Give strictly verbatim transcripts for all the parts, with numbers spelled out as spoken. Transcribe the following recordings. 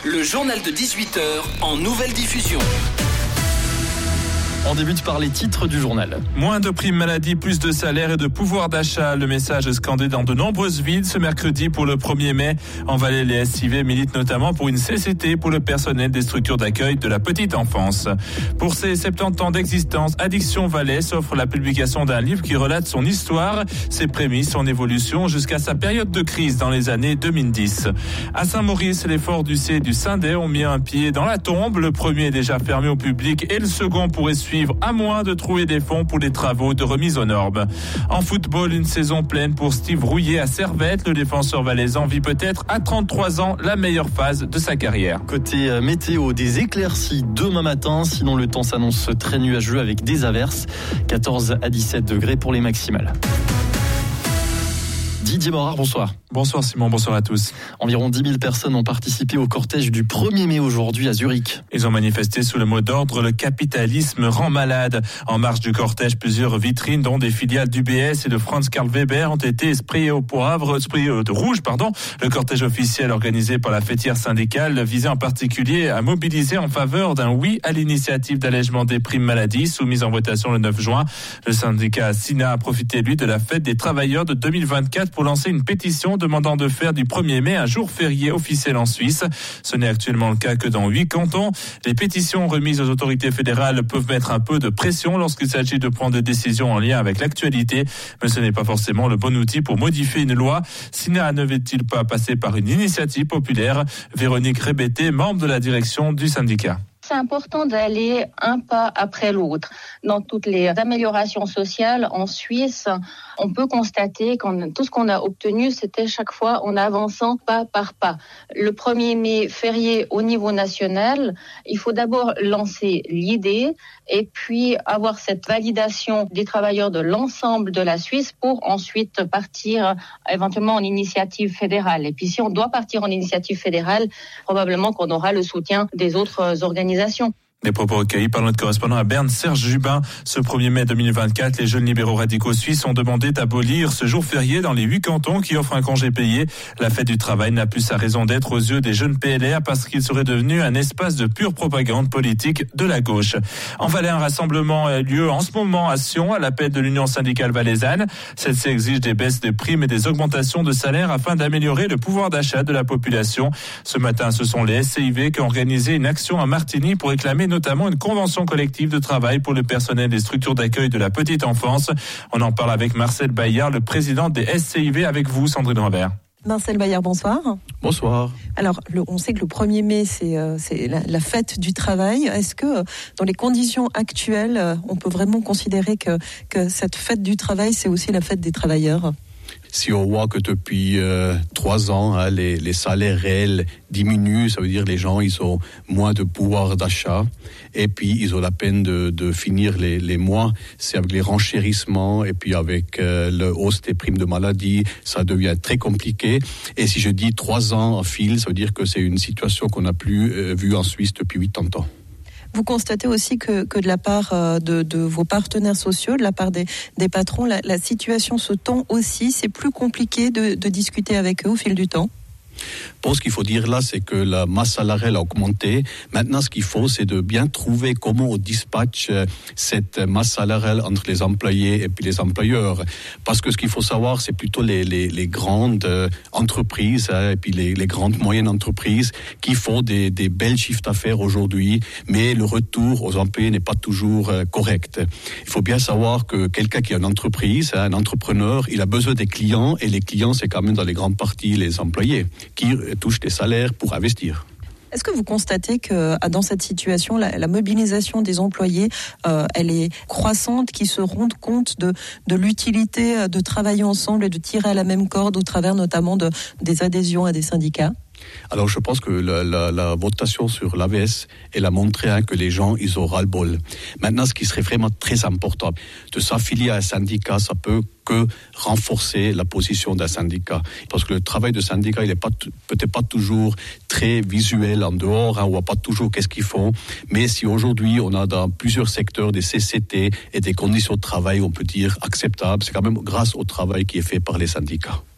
Le journal de dix-huit heures en nouvelle diffusion. On débute par les titres du journal. Moins de primes maladie, plus de salaire et de pouvoir d'achat. Le message est scandé dans de nombreuses villes ce mercredi pour le premier mai. En Valais, les S I V militent notamment pour une C C T pour le personnel des structures d'accueil de la petite enfance. Pour ses soixante-dix ans d'existence, Addiction Valais s'offre la publication d'un livre qui relate son histoire, ses prémices, son évolution jusqu'à sa période de crise dans les années deux mille dix. À Saint-Maurice, les forts du C et du Syndet ont mis un pied dans la tombe. Le premier est déjà fermé au public et le second pourrait suivre à moins de trouver des fonds pour les travaux de remise aux normes. En football, une saison pleine pour Steve Rouillet à Servette. Le défenseur valaisan vit peut-être à trente-trois ans la meilleure phase de sa carrière. Côté météo, des éclaircies demain matin, sinon le temps s'annonce très nuageux avec des averses. quatorze à dix-sept degrés pour les maximales. Didier Morard, bonsoir. Bonsoir Simon, bonsoir à tous. Environ dix mille personnes ont participé au cortège du premier mai aujourd'hui à Zurich. Ils ont manifesté sous le mot d'ordre « Le capitalisme rend malade ». En marge du cortège, plusieurs vitrines, dont des filiales d'U B S et de Franz Karl Weber, ont été sprayées au poivre, sprayées de rouge, pardon. Le cortège officiel organisé par la fêtière syndicale visait en particulier à mobiliser en faveur d'un oui à l'initiative d'allègement des primes maladie soumise en votation le neuf juin. Le syndicat SINA a profité, lui, de la fête des travailleurs de deux mille vingt-quatre pour lancer une pétition demandant de faire du premier mai un jour férié officiel en Suisse. Ce n'est actuellement le cas que dans huit cantons. Les pétitions remises aux autorités fédérales peuvent mettre un peu de pression lorsqu'il s'agit de prendre des décisions en lien avec l'actualité, mais ce n'est pas forcément le bon outil pour modifier une loi. SINA ne veut-il pas passer par une initiative populaire? Véronique Rébété, membre de la direction du syndicat. C'est important d'aller un pas après l'autre. Dans toutes les améliorations sociales en Suisse, on peut constater que tout ce qu'on a obtenu, c'était chaque fois en avançant pas par pas. Le premier mai férié au niveau national, il faut d'abord lancer l'idée et puis avoir cette validation des travailleurs de l'ensemble de la Suisse pour ensuite partir éventuellement en initiative fédérale. Et puis si on doit partir en initiative fédérale, probablement qu'on aura le soutien des autres organisations. Des propos recueillis par notre correspondant à Berne, Serge Jubin. Ce premier mai deux mille vingt-quatre, les jeunes libéraux radicaux suisses ont demandé d'abolir ce jour férié dans les huit cantons qui offrent un congé payé. La fête du travail n'a plus sa raison d'être aux yeux des jeunes P L R parce qu'il serait devenu un espace de pure propagande politique de la gauche. En Valais, un rassemblement a lieu en ce moment à Sion à l'appel de l'Union syndicale valaisanne. Celle-ci exige des baisses de primes et des augmentations de salaire afin d'améliorer le pouvoir d'achat de la population. Ce matin, ce sont les S C I V qui ont organisé une action à Martigny pour réclamer notamment une convention collective de travail pour le personnel des structures d'accueil de la petite enfance. On en parle avec Marcel Bayard, le président des S C I V, avec vous, Sandrine Robert. Marcel Bayard, bonsoir. Bonsoir. Alors, le, on sait que le premier mai, c'est, euh, c'est la, la fête du travail. Est-ce que, dans les conditions actuelles, euh, on peut vraiment considérer que, que cette fête du travail, c'est aussi la fête des travailleurs ? Si on voit que depuis euh, trois ans, hein, les, les salaires réels diminuent, ça veut dire que les gens ils ont moins de pouvoir d'achat et puis ils ont la peine de, de finir les, les mois. C'est avec les renchérissements et puis avec euh, le hausse des primes de maladie, ça devient très compliqué. Et si je dis trois ans en fil, ça veut dire que c'est une situation qu'on n'a plus euh, vue en Suisse depuis quatre-vingts ans. Vous constatez aussi que, que de la part de, de vos partenaires sociaux, de la part des, des patrons, la, la situation se tend aussi. C'est plus compliqué de, de discuter avec eux au fil du temps. Bon, ce qu'il faut dire là, c'est que la masse salariale a augmenté. Maintenant, ce qu'il faut, c'est de bien trouver comment on dispatche cette masse salariale entre les employés et puis les employeurs. Parce que ce qu'il faut savoir, c'est plutôt les, les, les grandes entreprises hein, et puis les, les grandes moyennes entreprises qui font des, des belles chiffres d'affaires aujourd'hui, mais le retour aux employés n'est pas toujours euh, correct. Il faut bien savoir que quelqu'un qui a une entreprise, hein, un entrepreneur, il a besoin des clients et les clients, c'est quand même dans les grandes parties les employés qui touchent des salaires pour investir. Est-ce que vous constatez que dans cette situation, la, la mobilisation des employés, euh, elle est croissante, qu'ils se rendent compte de, de l'utilité de travailler ensemble et de tirer à la même corde au travers notamment de, des adhésions à des syndicats ? Alors je pense que la, la, la votation sur l'A V S, elle a montré hein, que les gens, ils ont ras-le-bol. Maintenant, ce qui serait vraiment très important, de s'affilier à un syndicat, ça peut que renforcer la position d'un syndicat. Parce que le travail de syndicat, il n'est pas, peut-être pas toujours très visuel en dehors, hein, on ne voit pas toujours qu'est-ce qu'ils font. Mais si aujourd'hui, on a dans plusieurs secteurs des C C T et des conditions de travail, on peut dire acceptables, c'est quand même grâce au travail qui est fait par les syndicats.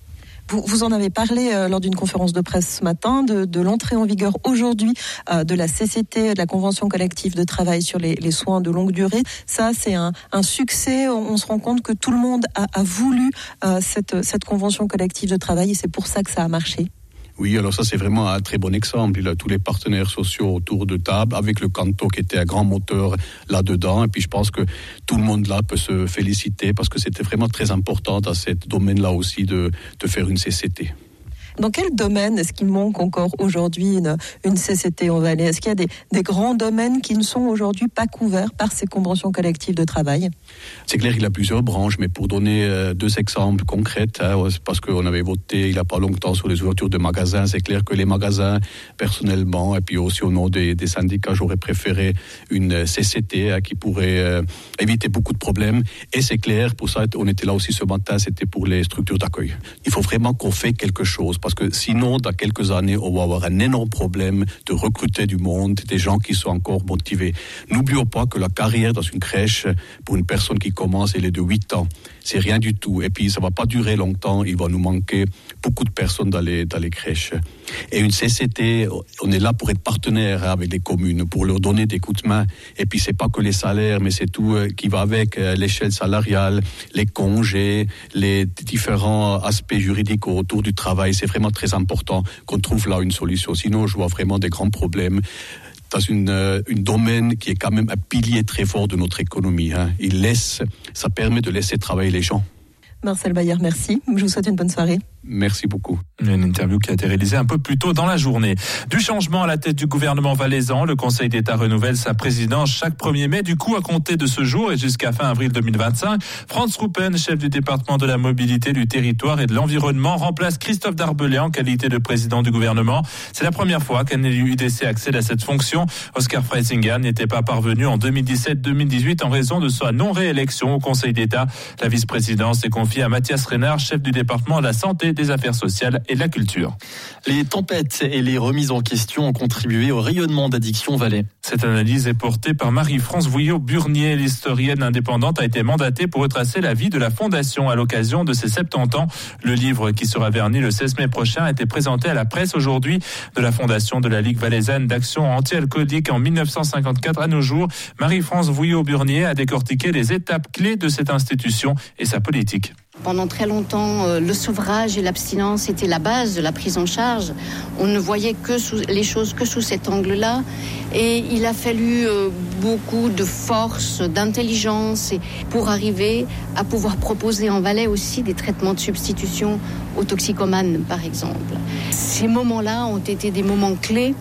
Vous, vous en avez parlé euh, lors d'une conférence de presse ce matin de, de l'entrée en vigueur aujourd'hui euh, de la C C T, de la Convention collective de travail sur les, les soins de longue durée. Ça, c'est un, un succès. On, on se rend compte que tout le monde a, a voulu euh, cette, cette convention collective de travail et c'est pour ça que ça a marché. Oui, alors ça c'est vraiment un très bon exemple. Il a tous les partenaires sociaux autour de table, avec le Canto qui était un grand moteur là-dedans. Et puis je pense que tout le monde là peut se féliciter parce que c'était vraiment très important dans ce domaine-là aussi de, de faire une C C T. Dans quel domaine est-ce qu'il manque encore aujourd'hui une, une C C T en Valais ? Est-ce qu'il y a des, des grands domaines qui ne sont aujourd'hui pas couverts par ces conventions collectives de travail ? C'est clair qu'il y a plusieurs branches, mais pour donner euh, deux exemples concrets, hein, parce qu'on avait voté il n'y a pas longtemps sur les ouvertures de magasins, c'est clair que les magasins, personnellement, et puis aussi au nom des, des syndicats, j'aurais préféré une C C T hein, qui pourrait euh, éviter beaucoup de problèmes. Et c'est clair, pour ça, on était là aussi ce matin, c'était pour les structures d'accueil. Il faut vraiment qu'on fasse quelque chose. Parce que sinon, dans quelques années, on va avoir un énorme problème de recruter du monde, des gens qui sont encore motivés. N'oublions pas que la carrière dans une crèche, pour une personne qui commence, elle est de huit ans. C'est rien du tout. Et puis, ça ne va pas durer longtemps. Il va nous manquer beaucoup de personnes dans les, dans les crèches. Et une C C T, on est là pour être partenaire avec les communes, pour leur donner des coups de main. Et puis, ce n'est pas que les salaires, mais c'est tout qui va avec l'échelle salariale, les congés, les différents aspects juridiques autour du travail. C'est vraiment très important qu'on trouve là une solution. Sinon, je vois vraiment des grands problèmes dans une, euh, une domaine qui est quand même un pilier très fort de notre économie. Hein. Il laisse, ça permet de laisser travailler les gens. Marcel Bayer, merci. Je vous souhaite une bonne soirée. Merci beaucoup. Une interview qui a été réalisée un peu plus tôt dans la journée. Du changement à la tête du gouvernement valaisan, le Conseil d'État renouvelle sa présidence chaque premier mai. Du coup, à compter de ce jour et jusqu'à fin avril deux mille vingt-cinq, Franz Ruppen, chef du département de la mobilité, du territoire et de l'environnement, remplace Christophe Darbellet en qualité de président du gouvernement. C'est la première fois qu'un élu U D C accède à cette fonction. Oscar Freisinger n'était pas parvenu en deux mille dix-sept deux mille dix-huit en raison de sa non-réélection au Conseil d'État. La vice-présidence est confiée à Mathias Reynard, chef du département de la santé, des affaires sociales et de la culture. Les tempêtes et les remises en question ont contribué au rayonnement d'Addiction Valais. Cette analyse est portée par Marie-France Vouillot-Burnier. L'historienne indépendante a été mandatée pour retracer la vie de la Fondation à l'occasion de ses soixante-dix ans. Le livre, qui sera verni le seize mai prochain, a été présenté à la presse aujourd'hui. De la Fondation de la Ligue valaisanne d'action anti-alcoolique en dix-neuf cent cinquante-quatre à nos jours, Marie-France Vouillot-Burnier a décortiqué les étapes clés de cette institution et sa politique. Pendant très longtemps, euh, le sevrage et l'abstinence étaient la base de la prise en charge. On ne voyait que sous, les choses que sous cet angle-là. Et il a fallu euh, beaucoup de force, d'intelligence et pour arriver à pouvoir proposer en Valais aussi des traitements de substitution aux toxicomanes, par exemple. Ces moments-là ont été des moments clés.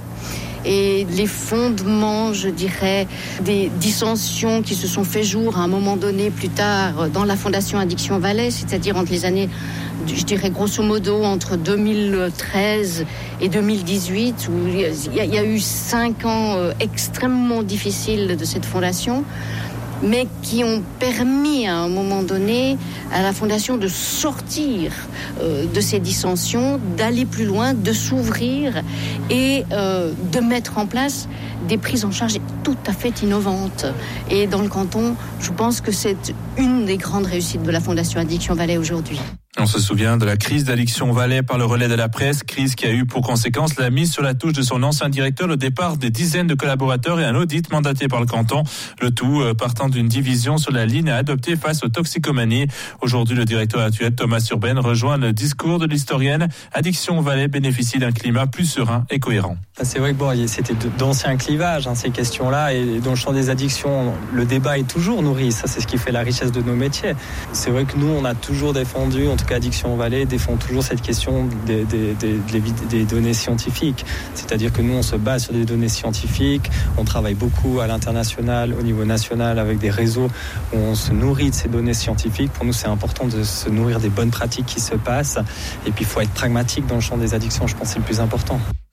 Et les fondements, je dirais, des dissensions qui se sont fait jour à un moment donné plus tard dans la Fondation Addiction Valais, c'est-à-dire entre les années, je dirais grosso modo, entre deux mille treize et deux mille dix-huit, où il y a, il y a eu cinq ans euh, extrêmement difficiles de cette fondation, mais qui ont permis à un moment donné à la Fondation de sortir euh, de ces dissensions, d'aller plus loin, de s'ouvrir et euh, de mettre en place des prises en charge tout à fait innovantes. Et dans le canton, je pense que c'est une des grandes réussites de la Fondation Addiction Valais aujourd'hui. On se souvient de la crise d'Addiction Valais par le relais de la presse, crise qui a eu pour conséquence la mise sur la touche de son ancien directeur, le départ des dizaines de collaborateurs et un audit mandaté par le canton. Le tout partant d'une division sur la ligne à adopter face aux toxicomanies. Aujourd'hui, le directeur actuel, Thomas Urbain, rejoint le discours de l'historienne. Addiction Valais bénéficie d'un climat plus serein et cohérent. C'est vrai que bon, c'était d'anciens clivages, hein, ces questions-là, et dans le champ des addictions, le débat est toujours nourri. Ça, c'est ce qui fait la richesse de nos métiers. C'est vrai que nous, on a toujours défendu, en tout cas Addiction Valais défend toujours cette question des, des, des, des, des données scientifiques. C'est-à-dire que nous, on se base sur des données scientifiques, on travaille beaucoup à l'international, au niveau national, avec des réseaux où on se nourrit de ces données scientifiques. Pour nous, c'est important de se nourrir des bonnes pratiques qui se passent. Et puis, il faut être pragmatique dans le champ des addictions, je pense que c'est le plus important.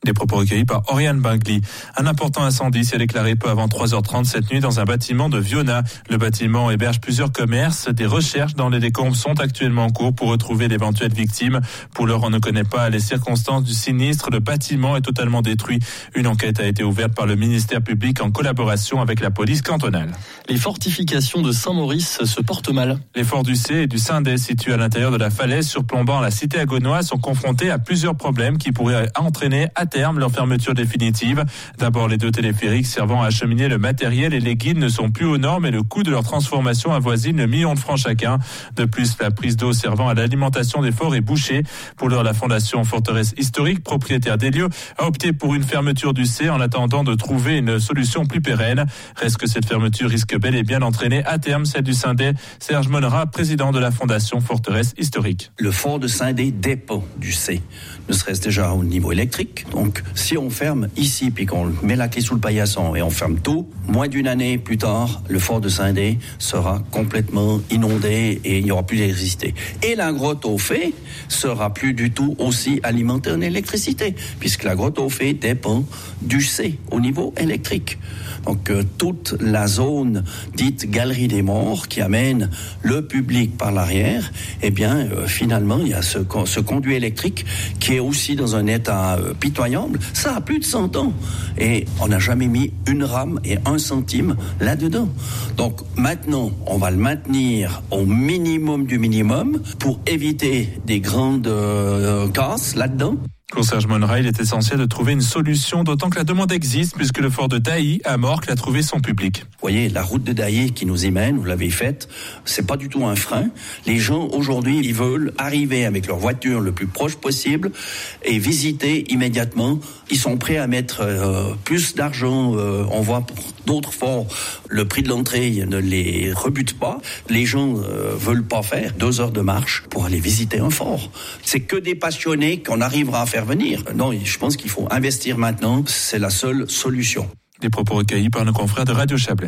Des propos recueillis par Oriane Bingli. Un important incendie s'est déclaré peu avant trois heures trente cette nuit dans un bâtiment de Viona. Le bâtiment héberge plusieurs commerces. Des recherches dans les décombres sont actuellement en cours pour retrouver d'éventuelles victimes. Pour l'heure, on ne connaît pas les circonstances du sinistre. Le bâtiment est totalement détruit. Une enquête a été ouverte par le ministère public en collaboration avec la police cantonale. Les fortifications de Saint-Maurice se portent mal. Les forts du C et du Saint-Dé, situés à l'intérieur de la falaise surplombant la cité agonoise, sont confrontés à plusieurs problèmes qui pourraient entraîner à terme leur fermeture définitive. D'abord, les deux téléphériques servant à acheminer le matériel et les guides ne sont plus aux normes et le coût de leur transformation avoisine le million de francs chacun. De plus, la prise d'eau servant à l'alimentation des forts est bouchée. Pour l'heure, la Fondation Forteresse Historique, propriétaire des lieux, a opté pour une fermeture du C en attendant de trouver une solution plus pérenne. Reste que cette fermeture risque bel et bien d'entraîner à terme celle du Saint-Dé. Serge Monera, président de la Fondation Forteresse Historique. Le fort de Saint-Dé dépend du C, ne serait-ce déjà au niveau électrique. Donc, si on ferme ici, puis qu'on met la clé sous le paillasson et on ferme tout, moins d'une année plus tard, le fort de Saint-Dé sera complètement inondé et il n'y aura plus d'électricité. Et la grotte au Fée sera plus du tout aussi alimentée en électricité, puisque la grotte au Fée dépend du C au niveau électrique. Donc, euh, toute la zone dite Galerie des Morts qui amène le public par l'arrière, eh bien, euh, finalement, il y a ce, ce conduit électrique qui est aussi dans un état euh, pitoyable. Ça a plus de cent ans. Et on n'a jamais mis une rame et un centime là-dedans. Donc, maintenant, on va le maintenir au minimum du minimum pour éviter des grandes euh, casses là-dedans. Pour Serge Monera, il est essentiel de trouver une solution, d'autant que la demande existe, puisque le fort de Dailly, à Morcle, a trouvé son public. Vous voyez, la route de Dailly qui nous y mène, vous l'avez faite, c'est pas du tout un frein. Les gens, aujourd'hui, ils veulent arriver avec leur voiture le plus proche possible et visiter immédiatement. Ils sont prêts à mettre euh, plus d'argent. Euh, on voit pour d'autres forts, le prix de l'entrée ne les rebute pas. Les gens euh, veulent pas faire deux heures de marche pour aller visiter un fort. C'est que des passionnés qu'on arrivera à faire venir. Non, je pense qu'il faut investir maintenant. C'est la seule solution. Des propos recueillis par nos confrères de Radio Chablais.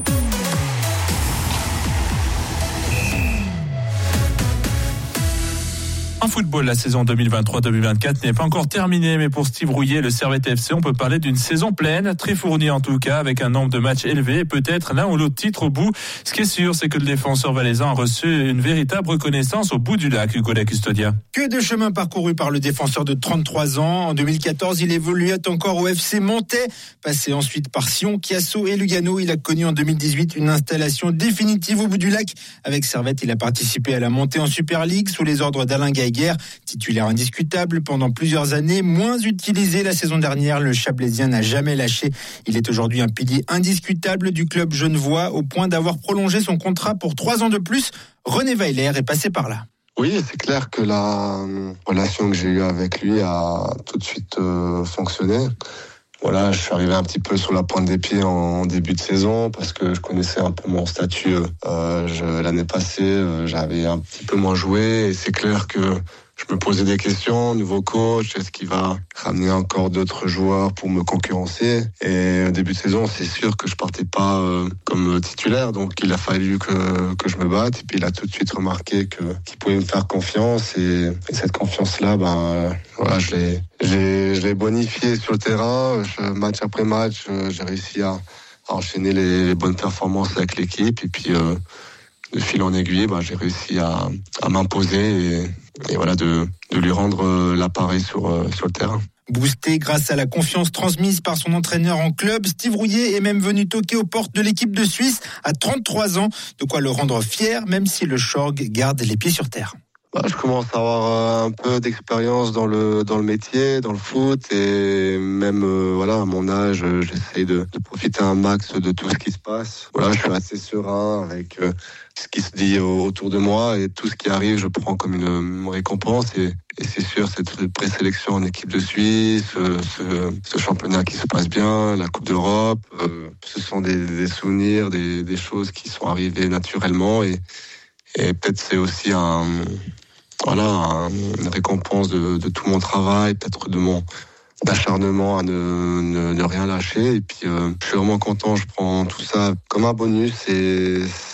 En football, la saison deux mille vingt-trois deux mille vingt-quatre n'est pas encore terminée, mais pour Steve Rouillet, le Servette F C, on peut parler d'une saison pleine, très fournie en tout cas, avec un nombre de matchs élevé et peut-être l'un ou l'autre titre au bout. Ce qui est sûr, c'est que le défenseur valaisan a reçu une véritable reconnaissance au bout du lac, Hugo La Custodia. Que de chemin parcouru par le défenseur de trente-trois ans. En deux mille quatorze, il évoluait encore au F C Montais, passé ensuite par Sion, Chiasso et Lugano. Il a connu en deux mille dix-huit une installation définitive au bout du lac. Avec Servette, il a participé à la montée en Super League sous les ordres d'Alain Gaï. Titulaire indiscutable pendant plusieurs années, moins utilisé la saison dernière, le Chablaisien n'a jamais lâché. Il est aujourd'hui un pilier indiscutable du club genevois, au point d'avoir prolongé son contrat pour trois ans de plus. René Weiler est passé par là. Oui, c'est clair que la relation que j'ai eue avec lui a tout de suite euh, fonctionné. Voilà, je suis arrivé un petit peu sur la pointe des pieds en début de saison parce que je connaissais un peu mon statut. Euh, je, l'année passée, euh, j'avais un petit peu moins joué et c'est clair que je me posais des questions, nouveau coach, est-ce qu'il va ramener encore d'autres joueurs pour me concurrencer? Et au début de saison, c'est sûr que je partais pas euh, comme titulaire, donc il a fallu que, que je me batte. Et puis il a tout de suite remarqué que, qu'il pouvait me faire confiance. Et, et cette confiance-là, ben, euh, voilà, je l'ai, j'ai, je l'ai bonifié sur le terrain. Je, match après match, j'ai réussi à, à enchaîner les, les bonnes performances avec l'équipe. Et puis, euh, de fil en aiguille, ben, j'ai réussi à, à m'imposer et, et voilà, de, de lui rendre l'appareil sur, sur le terrain. Boosté grâce à la confiance transmise par son entraîneur en club, Steve Rouillet est même venu toquer aux portes de l'équipe de Suisse à trente-trois ans, de quoi le rendre fier, même si le Schorg garde les pieds sur terre. Bah, je commence à avoir un peu d'expérience dans le dans le métier, dans le foot, et même euh, voilà à mon âge, j'essaye de, de profiter un max de tout ce qui se passe. Voilà, je suis assez serein avec euh, ce qui se dit autour de moi et tout ce qui arrive, je prends comme une, une récompense. Et, et c'est sûr, cette présélection en équipe de Suisse, ce, ce championnat qui se passe bien, la Coupe d'Europe, euh, ce sont des, des souvenirs, des, des choses qui sont arrivées naturellement et et peut-être c'est aussi un voilà, une récompense de, de tout mon travail, peut-être de mon d'acharnement à ne, ne, ne rien lâcher. Et puis, euh, je suis vraiment content. Je prends tout ça comme un bonus et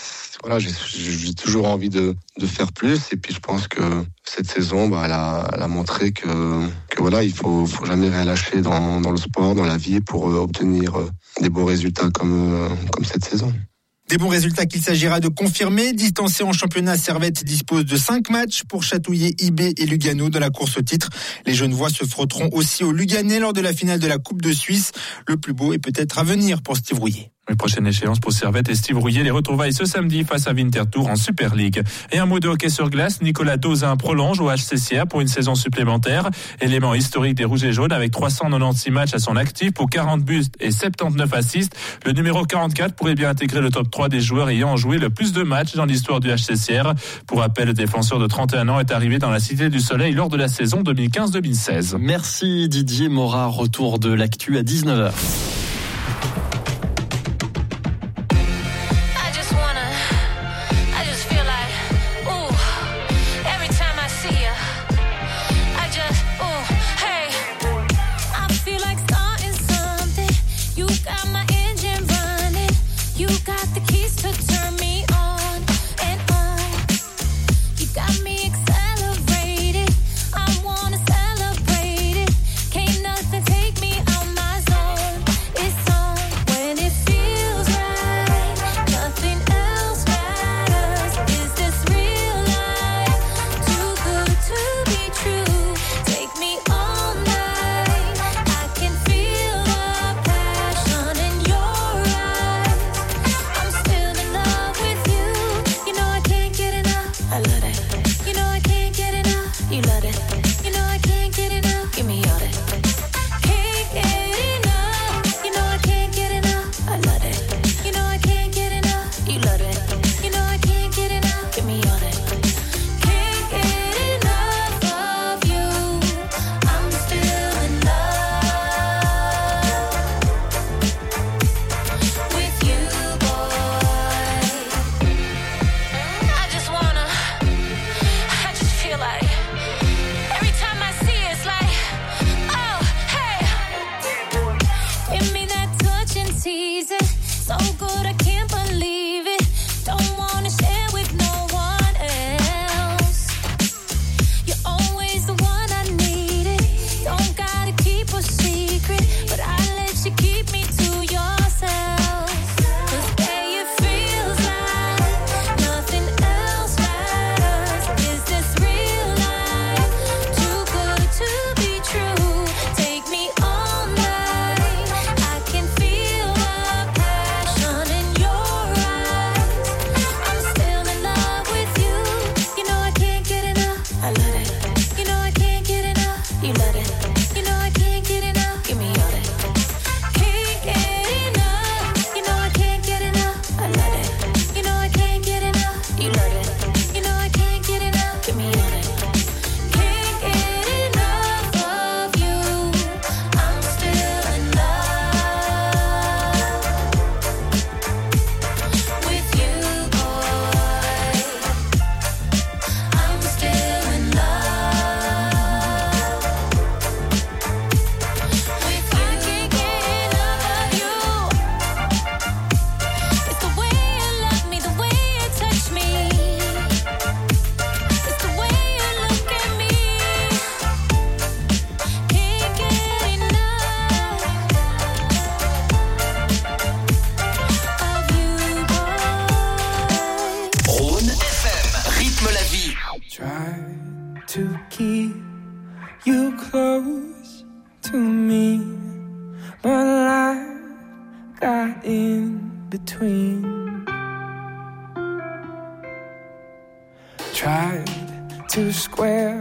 voilà, j'ai, j'ai toujours envie de, de faire plus. Et puis je pense que cette saison, bah, elle a, elle a montré que, que voilà, il faut, faut jamais rien lâcher dans, dans le sport, dans la vie, pour euh, obtenir euh, des beaux résultats comme, euh, comme cette saison. Des bons résultats qu'il s'agira de confirmer. Distancé en championnat, Servette dispose de cinq matchs pour chatouiller I B et Lugano dans la course au titre. Les Genevois se frotteront aussi au Luganais lors de la finale de la Coupe de Suisse. Le plus beau est peut-être à venir pour Steve Rouillet. La prochaine échéance pour Servette et Steve Rouillet, les retrouvailles ce samedi face à Winterthur en Super League. Et un mot de hockey sur glace, Nicolas Dauzin prolonge au H C C A pour une saison supplémentaire. Élément historique des Rouges et Jaunes avec trois cent quatre-vingt-seize matchs à son actif pour quarante buts et soixante-dix-neuf assists. Le numéro quarante-quatre pourrait bien intégrer le top trois des joueurs ayant joué le plus de matchs dans l'histoire du H C C R. Pour rappel, le défenseur de trente et un ans est arrivé dans la Cité du Soleil lors de la saison deux mille quinze deux mille seize. Merci Didier Morat, retour de l'actu à dix-neuf heures. Tried to square,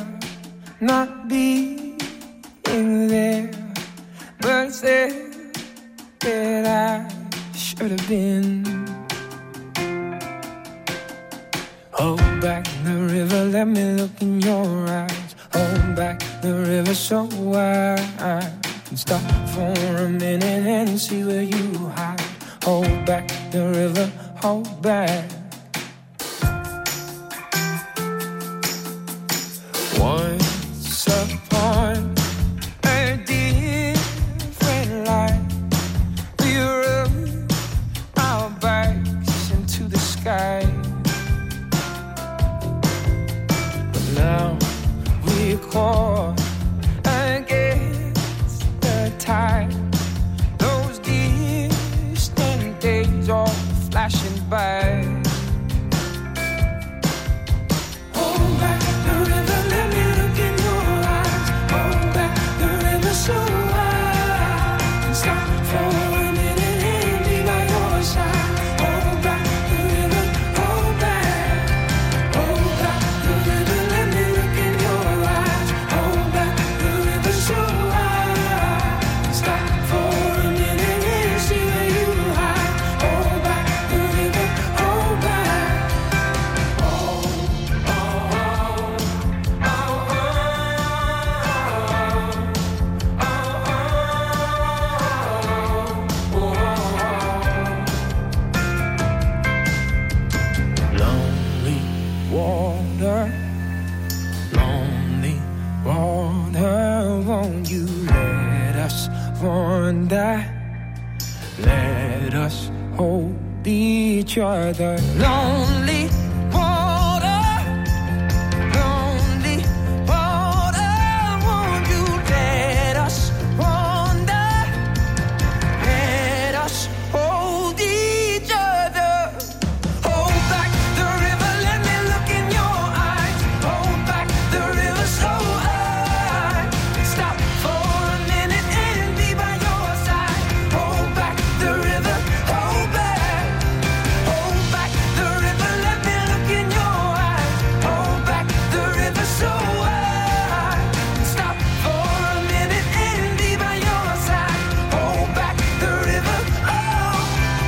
not being there, but said that I should have been. Hold back the river, let me look in your eyes. Hold back the river so I can stop for a minute and see where you hide. Hold back the river, hold back. Once upon a different life, we rubbed our backs into the sky. Now we're caught against the tide. Those distant days all flashing by. Hold back the river, let me look in your eyes. Hold back the river so wide. And stop for a minute and be by your side. Hold back the river, hold back. Hold back the river, let me look in your eyes. Hold back the river so wide. And stop for a minute and see where you hide. Hold back the river, hold back. Oh, oh, oh, oh, oh, oh, oh. Lonely water, lonely water, won't you let us wander? Let us hold each other. Lonely water, lonely water, won't you let us wander? Let us hold each other. Hold back the river, let me look in your eyes. Hold back the river so high. Stop for a minute and be by your side. Hold back the river, hold back. Hold back the river, let me look in your eyes. Hold back the river so high. Stop for a minute and be by your side. Hold back the river, oh.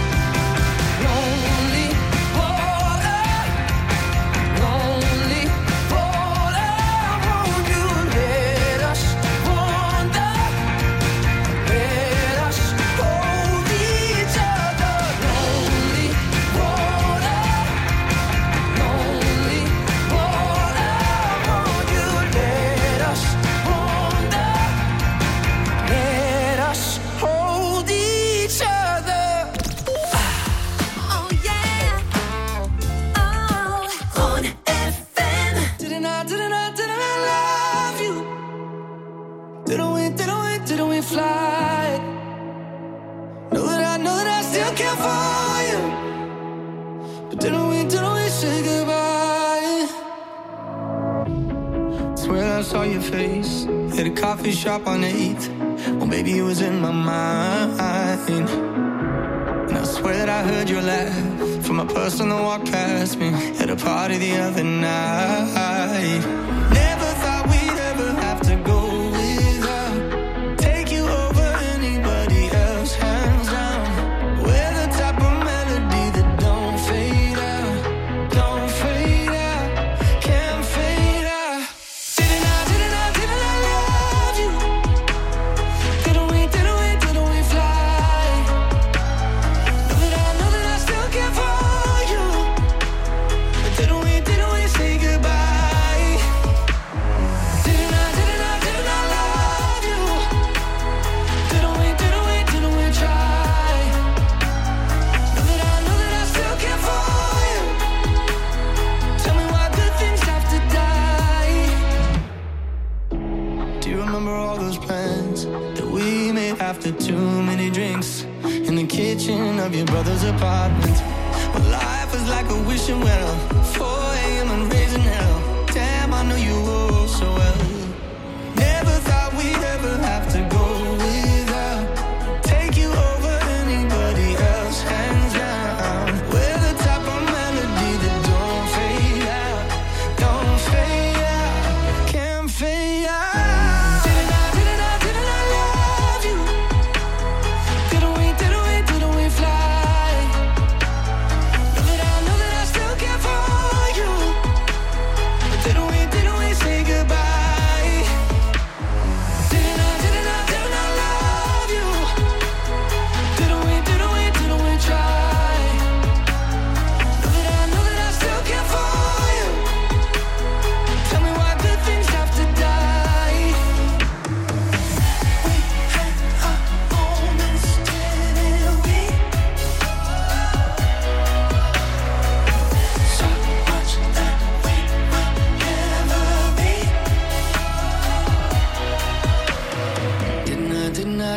Lonely water, lonely water, won't you let us wander? Let us hold each other. Lonely water, lonely water, won't you let us wander? Let us hold each other. Oh yeah, oh, on F M. Didn't I, didn't I, didn't I love you? Didn't we, didn't we, didn't we fly? Know that I, know that I still care for you. But didn't we, didn't we say goodbye? Swear I saw your face at a coffee shop on eighth. Well, baby, it was in my mind. And I swear that I heard your laugh from a person that walked past me at a party the other night. Never thought we'd ever have to go without. Take you over anybody else, hands down. We're the type of melody that don't fade out. Don't fade out, can't fade out. Didn't I, didn't I, didn't I love you? Didn't we, didn't we, didn't we fly? Know that I, know that I still care for you. But didn't we, didn't we say goodbye? Didn't I, didn't I, didn't I love you? Didn't we, didn't we, didn't we try? Know that I, know that I still care for you. Tell me why good things have to die. Do you remember all those plans that we made after too many drinks in the kitchen of your brother's apartment? Well, life was like a wishing well, four a.m. and raising hell. Damn, I know you all so well. Never thought we'd ever have to go without. Take you over anybody else, hands down. We're the type of melody that don't fade out. Don't fade out, can't fade out. Didn't I, didn't I, didn't I love you? Didn't we, didn't we, didn't we fly? Know that I, know that I still care for you.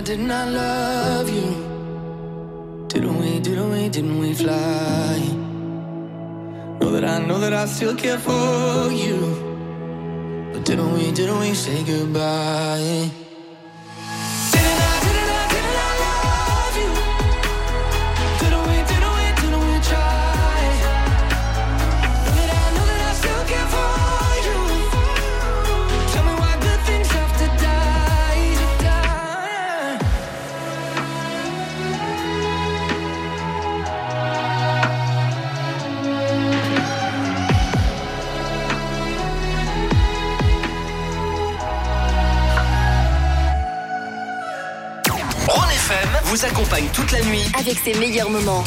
didn't I love you? Didn't we, didn't we, didn't we fly? Know that I know that I still care for you. But didn't we, didn't we say goodbye? Vous accompagne toute la nuit avec ses meilleurs moments.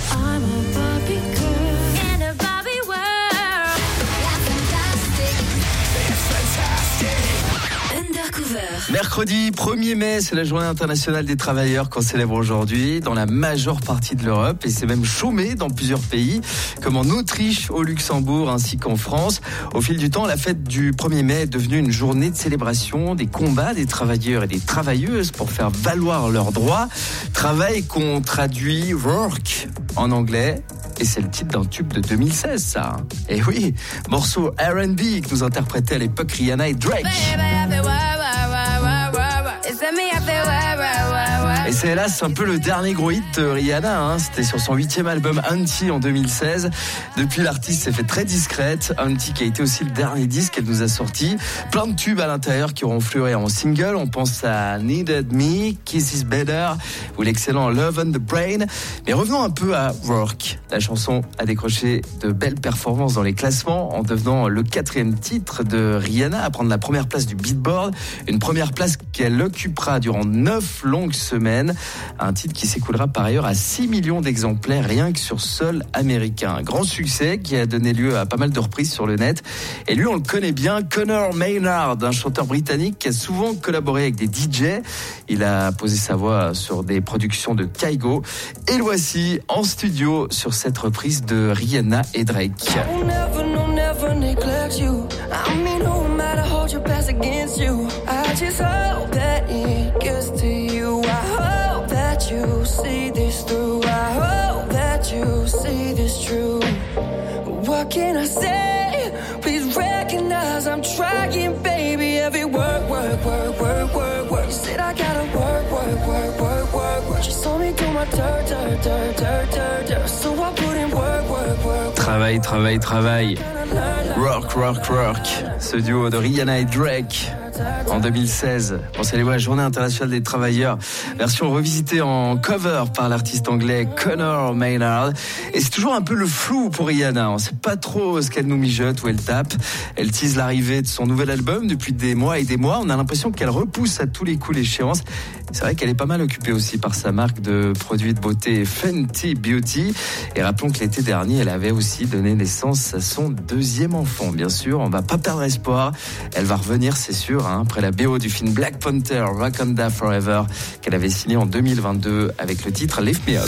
Mercredi premier mai, c'est la journée internationale des travailleurs qu'on célèbre aujourd'hui dans la majeure partie de l'Europe et c'est même chômé dans plusieurs pays comme en Autriche, au Luxembourg ainsi qu'en France. Au fil du temps, la fête du premier mai est devenue une journée de célébration des combats des travailleurs et des travailleuses pour faire valoir leurs droits. Travail qu'on traduit work en anglais. Et c'est le titre d'un tube de deux mille seize, ça. Et oui, morceau R and B que nous interprétaient à l'époque Rihanna et Drake. Et c'est hélas un peu le dernier gros hit de Rihanna, hein. C'était sur son huitième album Auntie en deux mille seize. Depuis, l'artiste s'est fait très discrète. Auntie qui a été aussi le dernier disque qu'elle nous a sorti. Plein de tubes à l'intérieur qui auront fleuré en single. On pense à Needed Me, Kiss Is Better ou l'excellent Love on the Brain. Mais revenons un peu à Work. La chanson a décroché de belles performances dans les classements en devenant le quatrième titre de Rihanna à prendre la première place du Beatboard. Une première place qu'elle occupera durant neuf longues semaines. Un titre qui s'écoulera par ailleurs à six millions d'exemplaires rien que sur sol américain. Un grand succès qui a donné lieu à pas mal de reprises sur le net. Et lui, on le connaît bien, Connor Maynard, un chanteur britannique qui a souvent collaboré avec des D J. Il a posé sa voix sur des productions de Kygo. Et le voici en studio sur cette reprise de Rihanna et Drake. You see this through. I hope that you see this true. What can I say? Please recognize I'm trying, baby. Every word, word, word, word, word, word. You said I gotta work, work, work, work, work, work. You saw me do my dirt, dirt, dirt, dirt, dirt, dirt. So I put in work, work, work. Travail, travail, travail. Rock, rock, rock. Ce duo de Rihanna et Drake. En deux mille seize, pour célébrer la journée internationale des travailleurs, version revisitée en cover par l'artiste anglais Connor Maynard. Et c'est toujours un peu le flou pour Rihanna. On sait pas trop ce qu'elle nous mijote, où elle tape. Elle tease l'arrivée de son nouvel album depuis des mois et des mois. On a l'impression qu'elle repousse à tous les coups l'échéance. C'est vrai qu'elle est pas mal occupée aussi par sa marque de produits de beauté Fenty Beauty. Et rappelons que l'été dernier, elle avait aussi donné naissance à son deuxième enfant. Bien sûr, on va pas perdre espoir. Elle va revenir, c'est sûr, hein, après la B O du film Black Panther, Wakanda Forever, qu'elle avait signé en deux mille vingt-deux avec le titre Lift Me Up.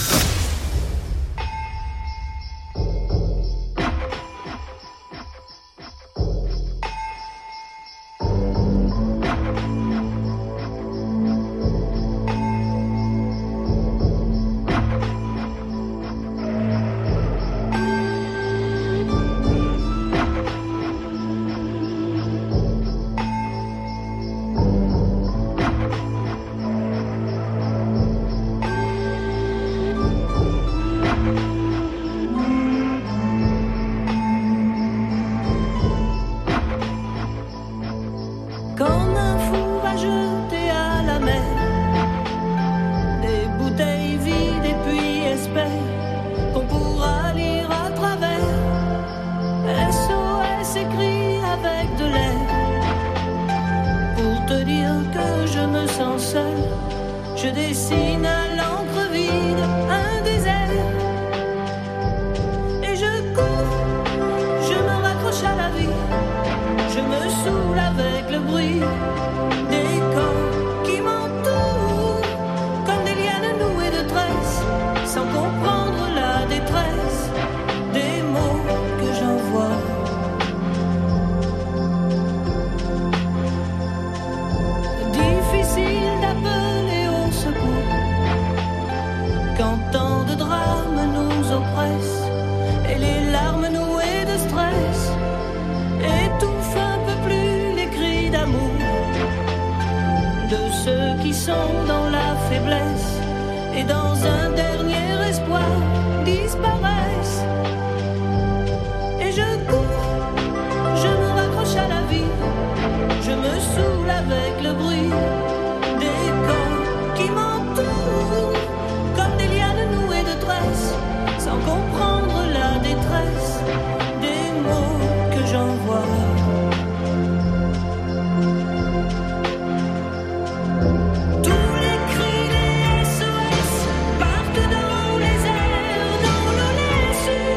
Difficile d'appeler au secours. qui sont dans la faiblesse et dans un dernier espoir disparaissent. Et je cours, je me raccroche à la vie, je me saoule avec le bruit des corps qui m'entourent, comme des lianes nouées de tresses, sans comprendre la détresse des mots que j'envoie. Sur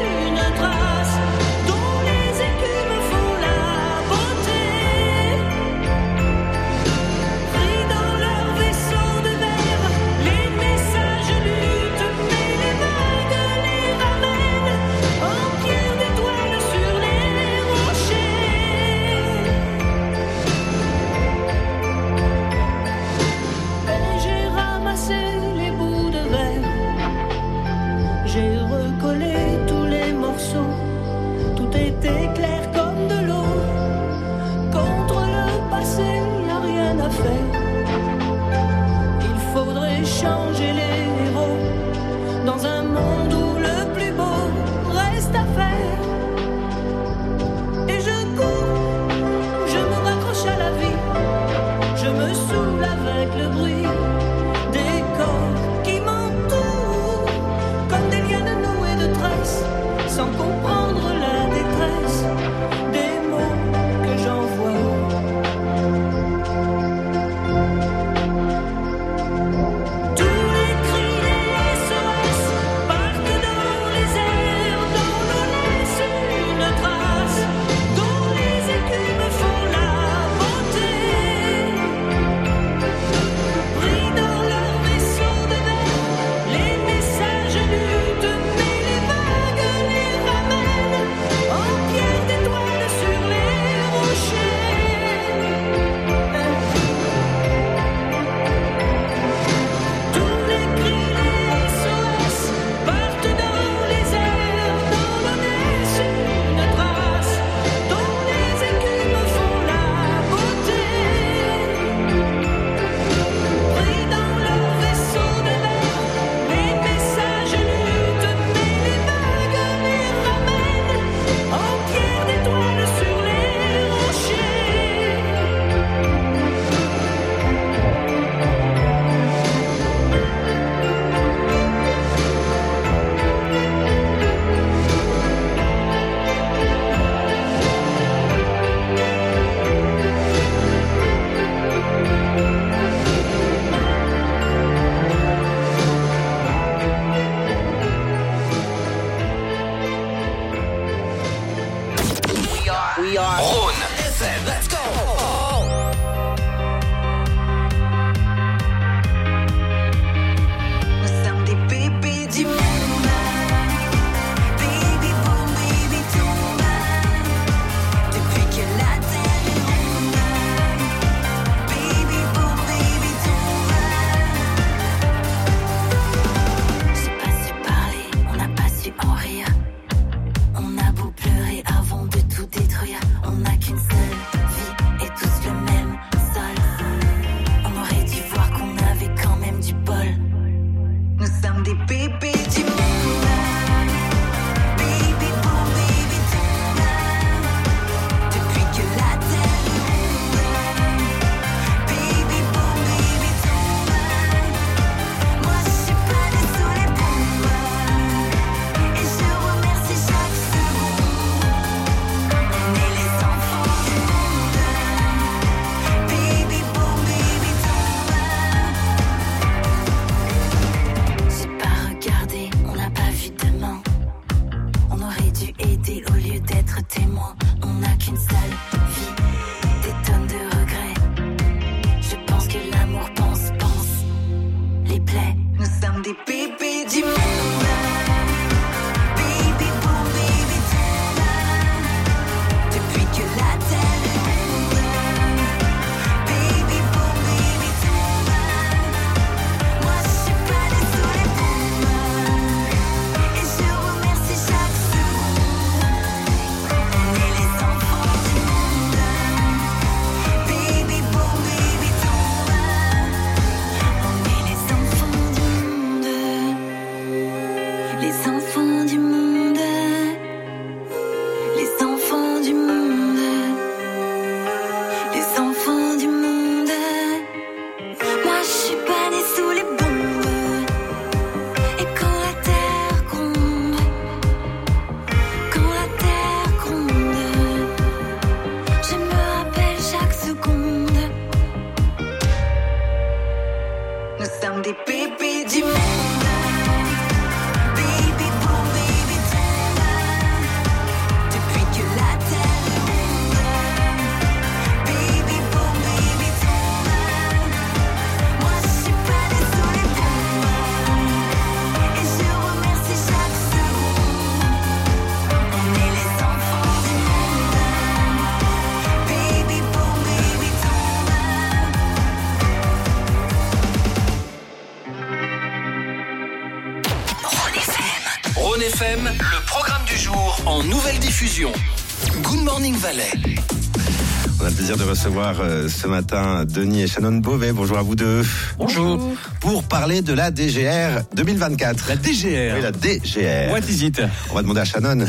F M, le programme du jour en nouvelle diffusion. Good Morning Valais. On a le plaisir de recevoir euh, ce matin Denis et Shannon Beauvais. Bonjour à vous deux. Bonjour. Pour parler de la D G R deux mille vingt-quatre. La D G R. Oui, la D G R. What is it? On va demander à Shannon.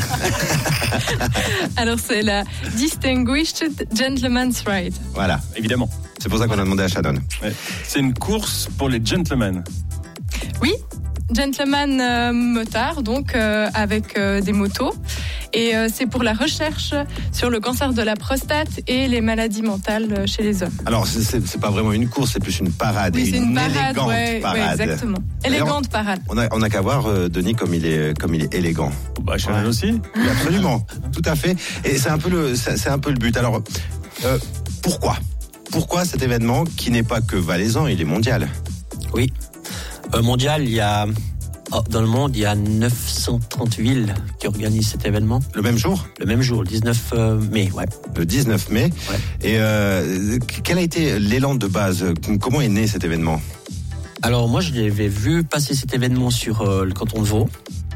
Alors, c'est la Distinguished Gentleman's Ride. Voilà, évidemment. C'est pour ça qu'on a demandé à Shannon. Ouais. C'est une course pour les gentlemen. Oui, gentleman euh, motard, donc euh, avec euh, des motos. Et euh, c'est pour la recherche sur le cancer de la prostate et les maladies mentales chez les hommes. Alors, c'est, c'est, c'est pas vraiment une course, c'est plus une parade. Oui, et c'est une, une parade, élégante ouais, parade. ouais, exactement. Élégante parade. On a, on a qu'à voir euh, Denis comme il est, comme il est élégant. Bah, Shannon ouais. aussi. Oui, absolument, tout à fait. Et c'est un peu le, c'est, c'est un peu le but. Alors, euh, pourquoi Pourquoi cet événement qui n'est pas que valaisan, il est mondial? Oui, euh, mondial, il y a... Oh, dans le monde, il y a neuf cent trente villes qui organisent cet événement. Le même jour? Le même jour, le dix-neuf mai, ouais. Le dix-neuf mai. Ouais. Et euh, quel a été l'élan de base? Comment est né cet événement? Alors moi, je l'avais vu passer cet événement sur euh, le canton de Vaud.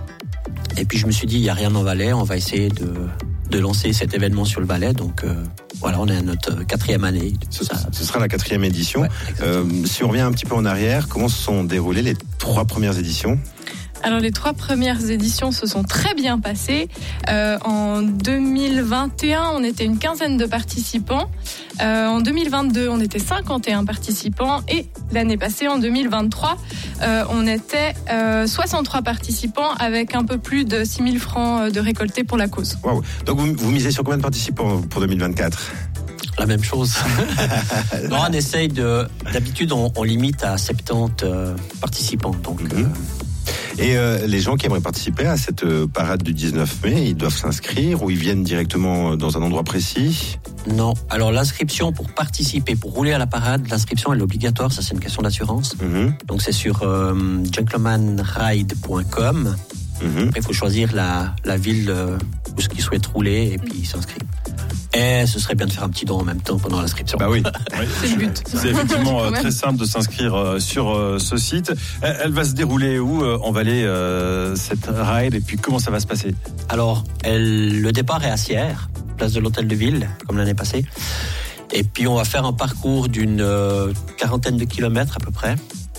Et puis je me suis dit, il n'y a rien en Valais, on va essayer de, de lancer cet événement sur le Valais. Donc euh, voilà, on est à notre quatrième année. Ce, ce sera la quatrième édition. Ouais, euh, si on revient un petit peu en arrière, comment se sont déroulées les trois premières éditions? Alors les trois premières éditions se sont très bien passées. Euh, en deux mille vingt et un, on était une quinzaine de participants. Euh, en deux mille vingt-deux, on était cinquante et un participants. Et l'année passée, en deux mille vingt-trois, euh, on était euh, soixante-trois participants avec un peu plus de six mille francs de récoltés pour la cause. Wow. Donc vous, vous misez sur combien de participants pour deux mille vingt-quatre? La même chose. Non, on essaye de... D'habitude, on, on limite à soixante-dix euh, participants. Donc... Mm-hmm. Euh... Et euh, les gens qui aimeraient participer à cette euh, parade du dix-neuf mai, ils doivent s'inscrire ou ils viennent directement dans un endroit précis? Non. Alors l'inscription pour participer, pour rouler à la parade, l'inscription elle est obligatoire, ça c'est une question d'assurance. Mm-hmm. Donc c'est sur euh, gentleman ride point com. Mm-hmm. Après il faut choisir la, la ville euh, où ce qu'ils souhaitent rouler et puis ils s'inscrivent. Et ce serait bien de faire un petit don en même temps pendant l'inscription. Bah oui. oui. C'est le but. C'est effectivement euh, très simple de s'inscrire euh, sur euh, ce site. Elle, elle va se dérouler où euh, en Valais, euh, cette ride, et puis comment ça va se passer? Alors, elle, le départ est à Sierre, place de l'Hôtel de Ville, comme l'année passée. Et puis on va faire un parcours d'une euh, quarantaine de kilomètres à peu près,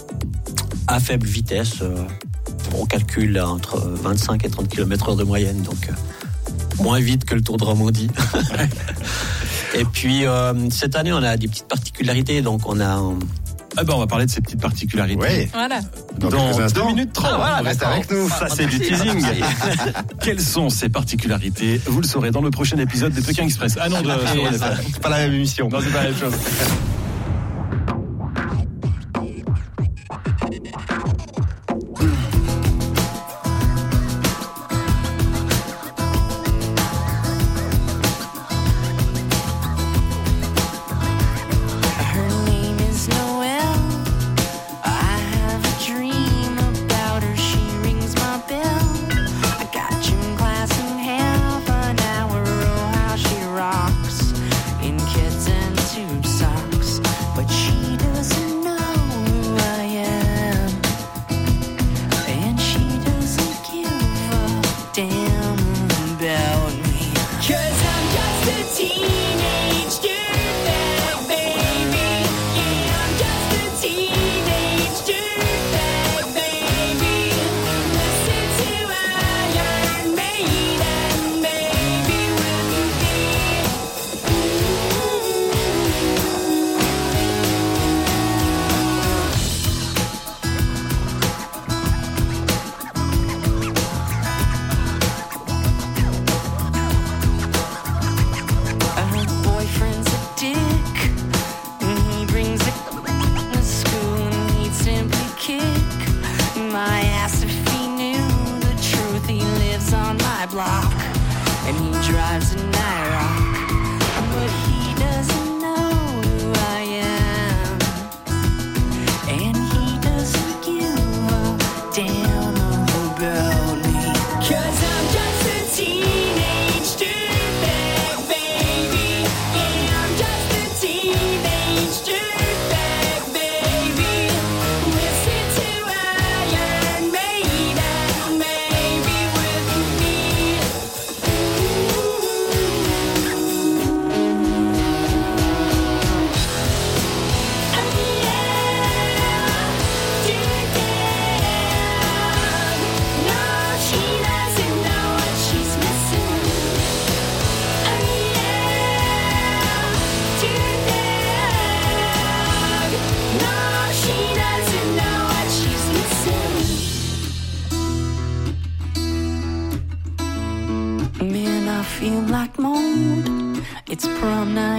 à faible vitesse. Euh, on calcule entre vingt-cinq et trente kilomètres heure de moyenne, donc... Euh, moins vite que le Tour de Romandie. Et puis euh, cette année on a des petites particularités, donc on a un... ah ben on va parler de ces petites particularités. Oui. Voilà. Dans, Dans deux minutes trente. Ah, voilà, reste avec nous. Ça c'est du teasing. Quelles sont ces particularités? Vous le saurez dans le prochain épisode des Pékin Express. Ah non, de... c'est pas la même émission. Non, c'est pas la même chose.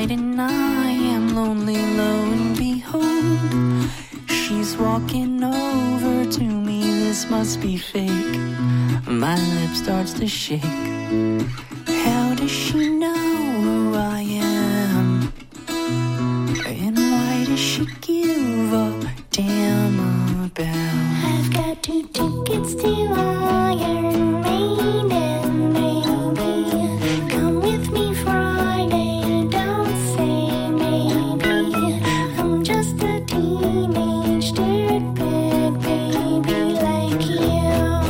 night and I am lonely, lo and behold, she's walking over to me, this must be fake. My lip starts to shake. How does she know who I am? And why does she give a damn about? I've got two tickets to Iron Maiden, baby. Come with me Friday, don't say maybe. I'm just a teenage dirtbag baby like you.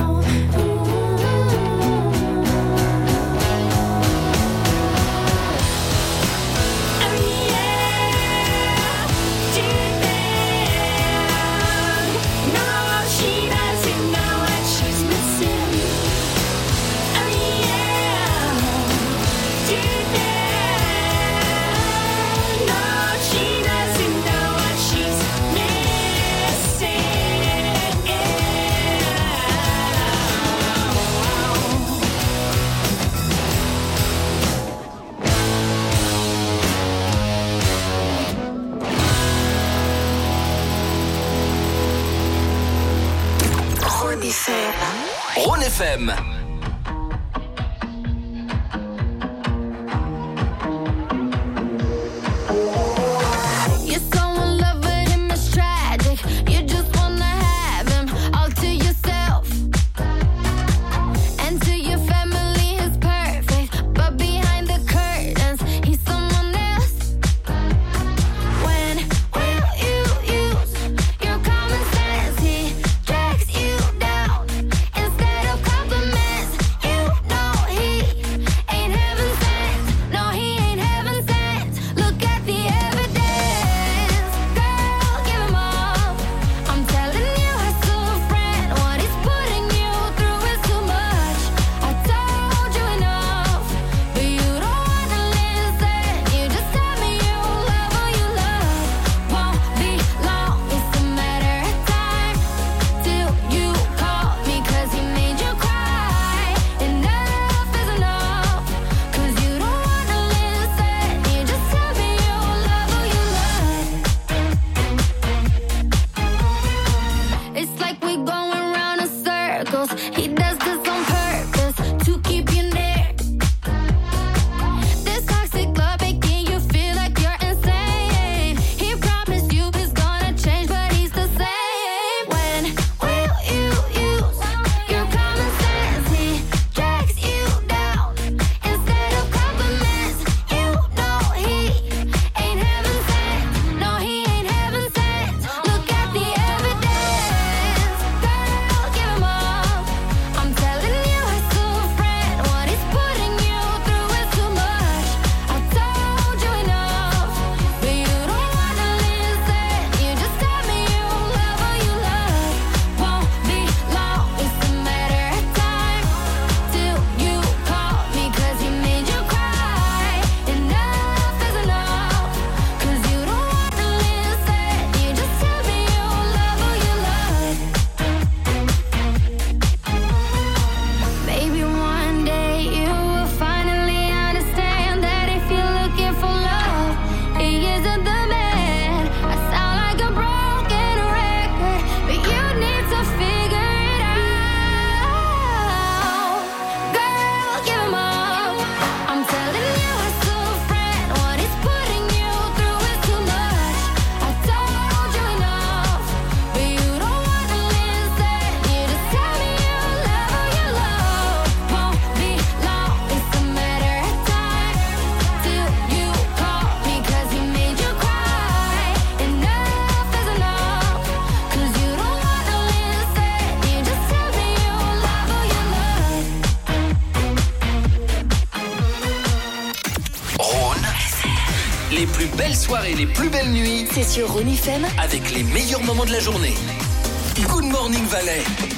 Rhône F M. Les plus belles soirées, les plus belles nuits, c'est sur Rhône F M avec les meilleurs moments de la journée. Good Morning Valais.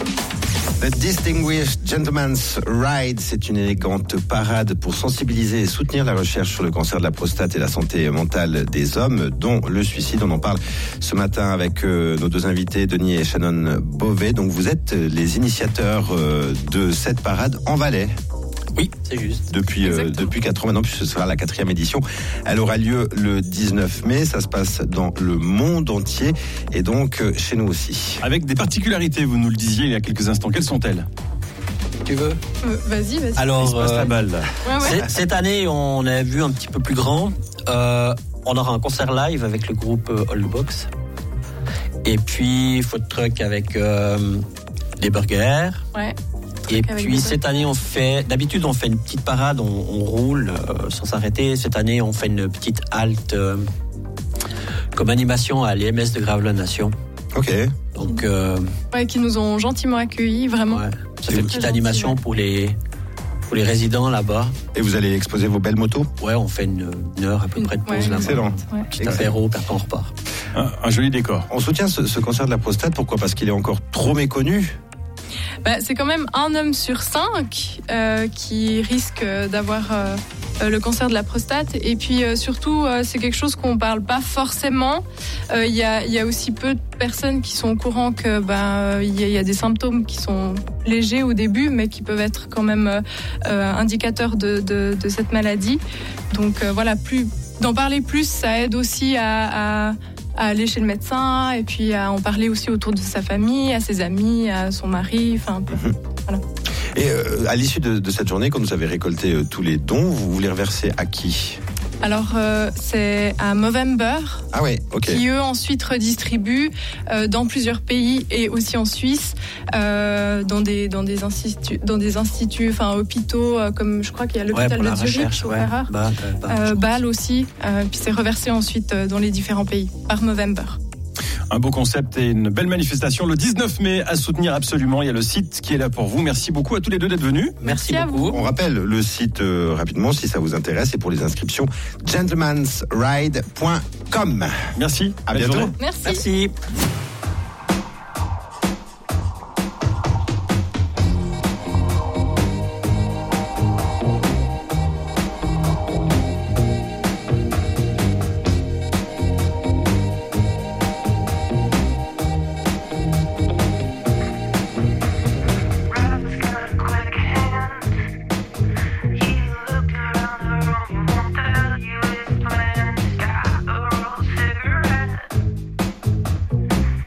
The Distinguished Gentleman's Ride, c'est une élégante parade pour sensibiliser et soutenir la recherche sur le cancer de la prostate et la santé mentale des hommes, dont le suicide. On en parle ce matin avec euh, nos deux invités, Denis et Shannon Beauvais. Donc vous êtes les initiateurs euh, de cette parade en Valais. Oui, c'est juste. Depuis, euh, depuis quatre ans maintenant, puisque ce sera la quatrième édition. Elle aura lieu le dix-neuf mai. Ça se passe dans le monde entier et donc euh, chez nous aussi. Avec des particularités, vous nous le disiez il y a quelques instants. Quelles sont-elles ? Tu veux ? Euh, vas-y, vas-y. Alors, Il se passe la balle, là. Ouais, ouais. c'est- cette année, on a vu un petit peu plus grand. Euh, on aura un concert live avec le groupe euh, Oldbox. Et puis, food truck avec euh, des burgers. Ouais. Et Avec puis des cette année, on fait. D'habitude, on fait une petite parade, on, on roule euh, sans s'arrêter. Cette année, on fait une petite halte euh, comme animation à l'E M S de Gravelines-Nation. Ok. Donc, euh, Ouais, qui nous ont gentiment accueillis, vraiment. ouais, ça fait une petite animation pour les pour les résidents là-bas. Et vous allez exposer vos belles motos ? Ouais, on fait une, une heure à peu près de pause Ouais, là-bas. Excellent. Ouais. Petit apéro, puis après on repart. Un, un joli décor. On soutient ce, ce cancer de la prostate. Pourquoi ? Parce qu'il est encore trop méconnu. Bah, c'est quand même un homme sur cinq euh, qui risque euh, d'avoir euh, euh, le cancer de la prostate. Et puis euh, surtout, euh, c'est quelque chose qu'on parle pas forcément. Il euh, y, a, y a aussi peu de personnes qui sont au courant que ben il y, y a des symptômes qui sont légers au début, mais qui peuvent être quand même euh, euh, indicateurs de, de, de cette maladie. Donc euh, voilà, plus d'en parler plus, ça aide aussi à, à à aller chez le médecin et puis à en parler aussi autour de sa famille, à ses amis, à son mari, enfin un peu. Voilà. Et euh, à l'issue de, de cette journée, quand vous avez récolté euh, tous les dons, vous vous les reversez à qui ? Alors euh, c'est à Movember Ah ouais, ok. qui eux ensuite redistribuent euh, dans plusieurs pays et aussi en Suisse euh, dans des dans des instituts dans des instituts enfin hôpitaux euh, comme je crois qu'il y a l'hôpital Ouais, pour la de Zurich recherche, ou ouais. Ferrare. Bâle, euh, Bâle, Euh, Bâle aussi euh, puis c'est reversé ensuite euh, dans les différents pays par Movember. Un beau concept et une belle manifestation le dix-neuf mai à soutenir absolument. Il y a le site qui est là pour vous. Merci beaucoup à tous les deux d'être venus. Merci, Merci à beaucoup. On rappelle le site euh, rapidement si ça vous intéresse et pour les inscriptions gentleman's ride point com. Merci. À Belle bientôt. journée. Merci. Merci. Cigarette.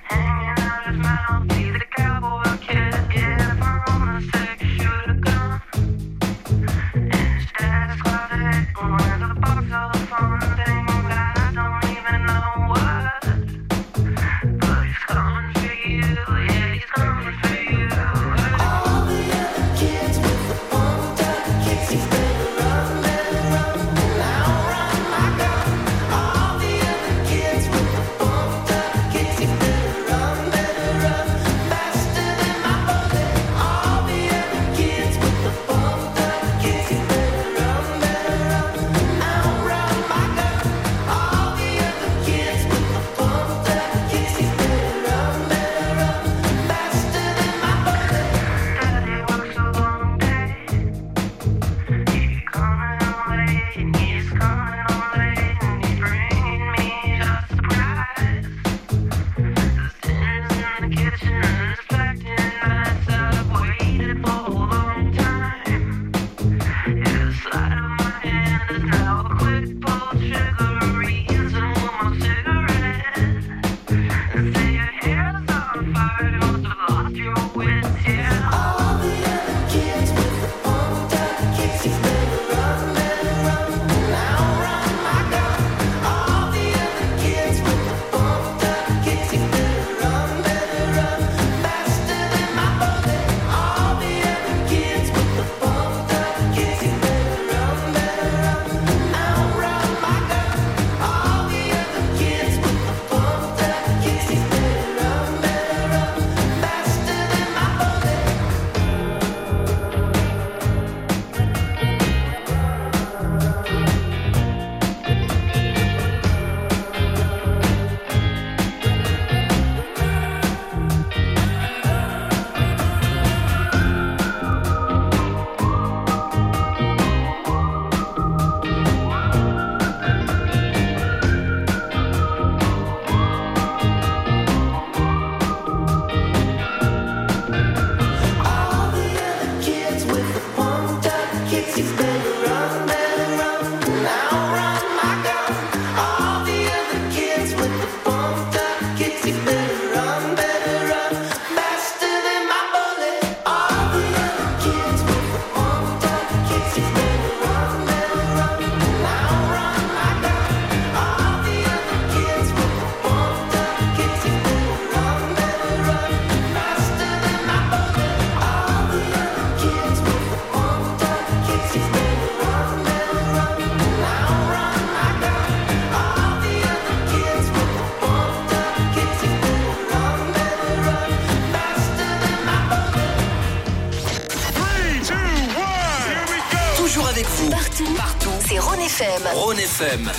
F M. Rhône F M.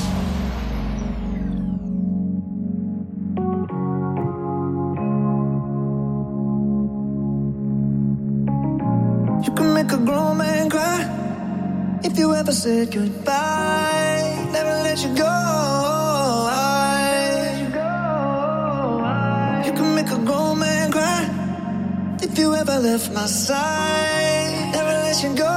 You can make a grown man cry if you ever said goodbye. Never let you go. You can make a grown man cry if you ever left my side. Never let you go.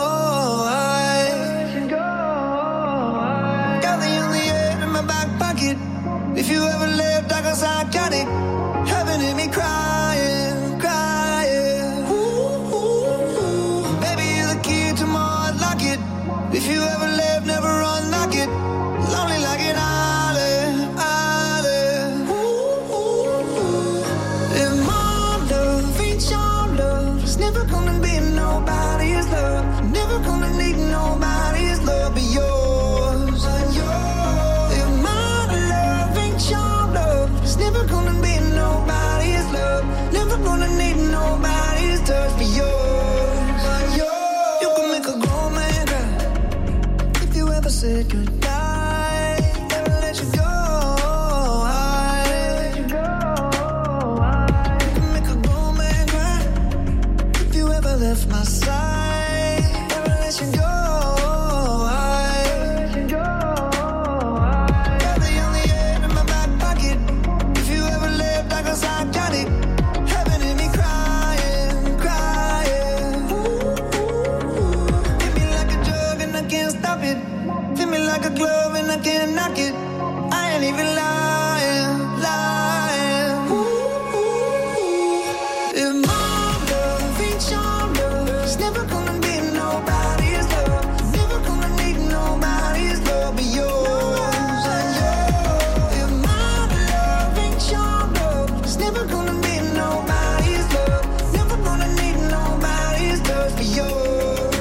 Got the only air in my back pocket. If you ever left, I guess I got it. Heaven in me crying, crying. Ooh, ooh, ooh. Baby, you're the key to my heart, lock it. If you ever left, never unlock it. Lonely like an island, island. Ooh, ooh, ooh. If my love ain't your love, it's never gonna be nobody's love. Never gonna need nobody's love but yours. If my love ain't your love, it's never gonna be nobody's love. Never gonna need nobody's touch but yours. You can make a grown man cry if you ever said goodbye. Never let you go. You can make a grown man cry if you ever left my side. Never let you go. Got the only air in my back pocket. If you ever left, I guess I got it. Heaven in me crying, crying. Ooh, ooh, ooh. Hit me like a drug and I can't stop it. Feel me like a glove and I can't knock it. I ain't even lying, lying. Ooh, ooh, ooh. If my love ain't your love, it's never gonna be nobody's love. Never gonna need nobody's love but yours. If my love ain't your love, it's never gonna be nobody's love. Never gonna need nobody's love but yours.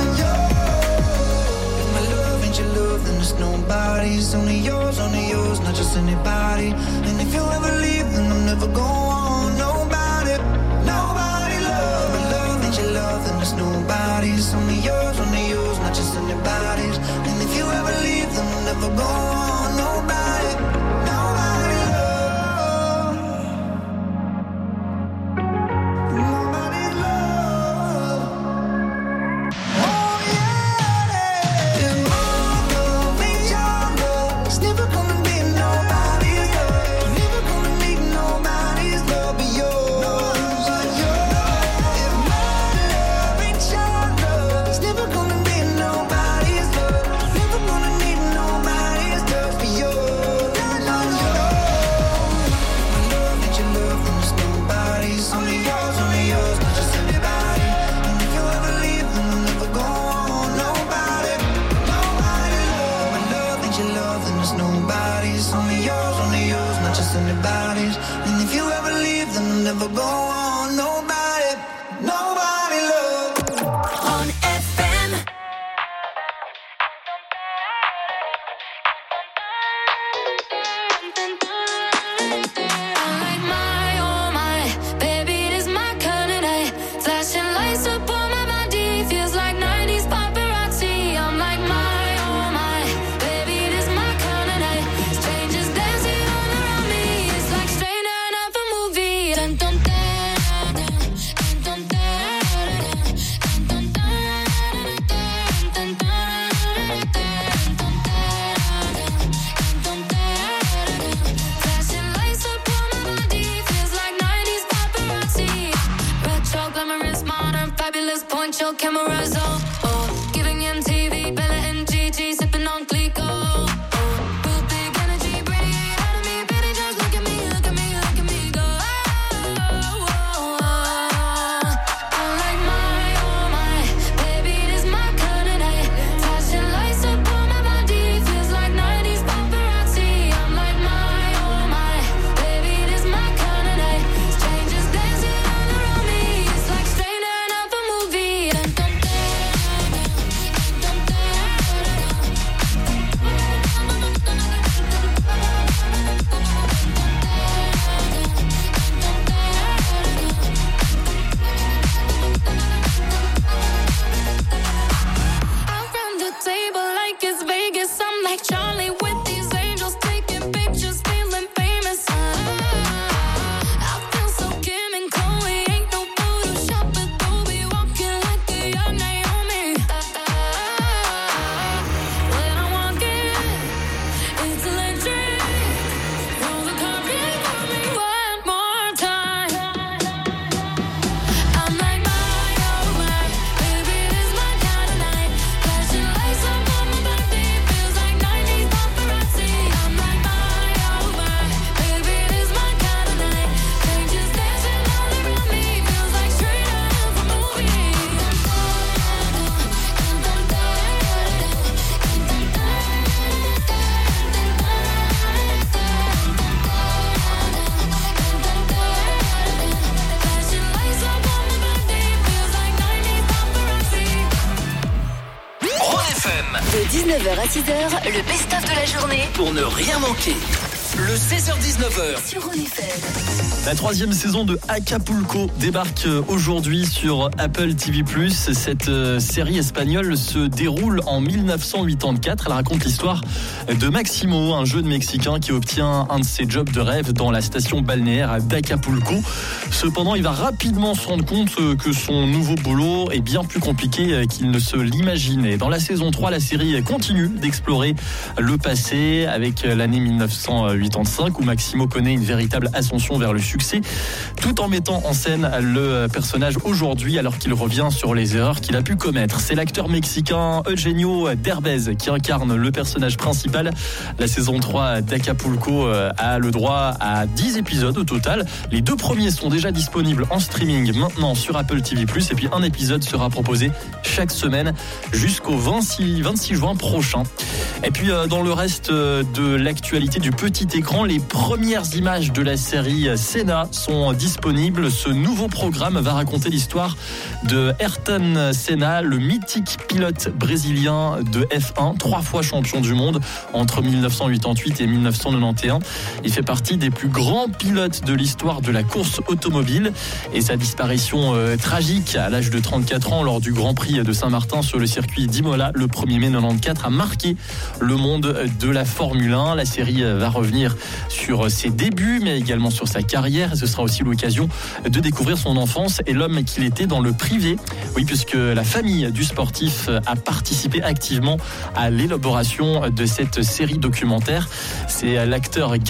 If my love ain't your love, then it's nobody's. Only yours, only yours, not just anybody. And if you ever leave, then I'm never going nobody, nobody love. My love ain't your love, then it's nobody's. Only yours, only yours, not just anybody's. And if you ever leave, then I'm never going nobody, nobody love. Nobody's love. Oh yeah. If my love ain't your love, it's never gonna be nobody's love. Never gonna need nobody's love but yours. If my love ain't your love, it's never gonna be nobody's love. Never gonna need nobody's love but yours. My love ain't your love, then it's nobody's. Only yours, only yours, not just anybody. And if you ever leave, then I'm never going nobody, nobody love. My love ain't your love, then it's nobody's. Only yours, only yours, not just anybody's. And if you ever leave, then I'm never going nobody, nobody love. On F M. I'm like my, oh my, baby, it is my kind of night. Flashing lights up on my body, feels like nineties paparazzi. I'm like my, oh my, baby, it is my kind of night. Strangers dancing all around me, it's like straight out of a movie. Dun, dun, dun, dun, dun, dun, dun, dun, dun, dun, flashing lights up on my body, feels like nineties paparazzi. Retro, glamorous, modern, fabulous, point your cameras on. Oh, giving M T V, Bella and Gigi, sipping on Clico. Oh, real big energy, radiate out of me, baby, just look at me, look at me, look at me go. Oh, oh, oh. I'm like my, oh my, baby, it is my kind of night. Flashing lights up on my body, feels like nineties paparazzi. I'm like my, oh my, baby, it is my kind of night. Strangers dancing all around me, it's like straight out of a movie. Dun, dun, dun. dix-neuf heures à six heures, le best-of de la journée. Pour ne rien manquer. Le seize heures dix-neuf heures. Sur Ron F M. La troisième saison de Acapulco débarque aujourd'hui sur Apple T V plus. Cette euh, série espagnole se déroule en dix-neuf cent quatre-vingt-quatre. Elle raconte l'histoire de Maximo, un jeune Mexicain qui obtient un de ses jobs de rêve dans la station balnéaire d'Acapulco. Cependant, il va rapidement se rendre compte que son nouveau boulot est bien plus compliqué qu'il ne se l'imaginait. Dans la saison trois, la série continue d'explorer le passé avec l'année dix-neuf cent quatre-vingt-cinq où Maximo connaît une véritable ascension vers le succès, tout en mettant en scène le personnage aujourd'hui alors qu'il revient sur les erreurs qu'il a pu commettre. C'est l'acteur mexicain Eugenio Derbez qui incarne le personnage principal. La saison trois d'Acapulco a le droit à dix épisodes au total. Les deux premiers sont déjà disponibles en streaming maintenant sur Apple T V plus, et puis un épisode sera proposé chaque semaine jusqu'au vingt-six, vingt-six juin prochain. Et puis dans le reste de l'actualité du petit écran, les premières images de la série Senna sont disponibles. Ce nouveau programme va raconter l'histoire de Ayrton Senna, le mythique pilote brésilien de F un, trois fois champion du monde entre dix-neuf cent quatre-vingt-huit et dix-neuf cent quatre-vingt-onze. Il fait partie des plus grands pilotes de l'histoire de la course automobile, et sa disparition euh, tragique à l'âge de trente-quatre ans lors du Grand Prix de Saint-Martin sur le circuit d'Imola le premier mai quatre-vingt-quatorze a marqué le monde de la Formule un. La série va revenir sur ses débuts mais également sur sa carrière, et ce sera aussi l'occasion de découvrir son enfance et l'homme qu'il était dans le privé. Oui, puisque la famille du sportif a participé activement à l'élaboration de cette série documentaire. C'est l'acteur